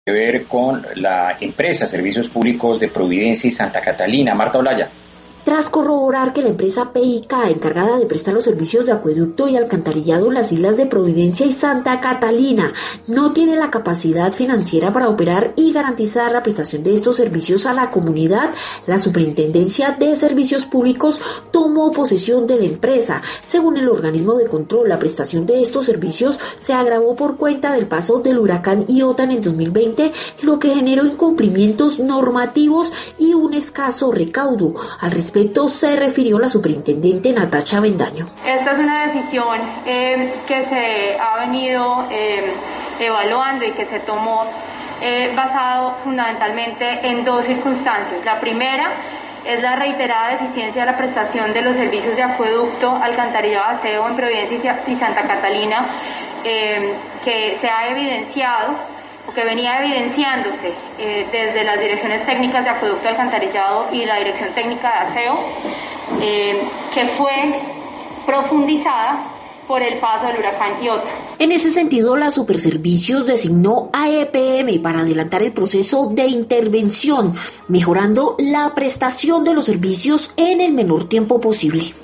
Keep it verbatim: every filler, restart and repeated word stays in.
que ver con la empresa Servicios Públicos de Providencia y Santa Catalina. Marta Olaya. Tras corroborar que la empresa P I K, encargada de prestar los servicios de acueducto y alcantarillado en las islas de Providencia y Santa Catalina, no tiene la capacidad financiera para operar y garantizar la prestación de estos servicios a la comunidad, la Superintendencia de Servicios Públicos tomó posesión de la empresa. Según el organismo de control, la prestación de estos servicios se agravó por cuenta del paso del huracán Iota en el dos mil veinte, lo que generó incumplimientos normativos y un escaso recaudo. Al respecto, respecto se refirió la superintendente Natacha Bendaño. Esta es una decisión eh, que se ha venido eh, evaluando y que se tomó eh, basado fundamentalmente en dos circunstancias. La primera es la reiterada deficiencia de la prestación de los servicios de acueducto, alcantarillado, aseo en Providencia y Santa Catalina, eh, que se ha evidenciado o que venía evidenciándose eh, desde las direcciones técnicas de acueducto, alcantarillado y la dirección técnica de aseo, eh, que fue profundizada por el paso del huracán Iota. En ese sentido, la Superservicios designó a E P M para adelantar el proceso de intervención, mejorando la prestación de los servicios en el menor tiempo posible.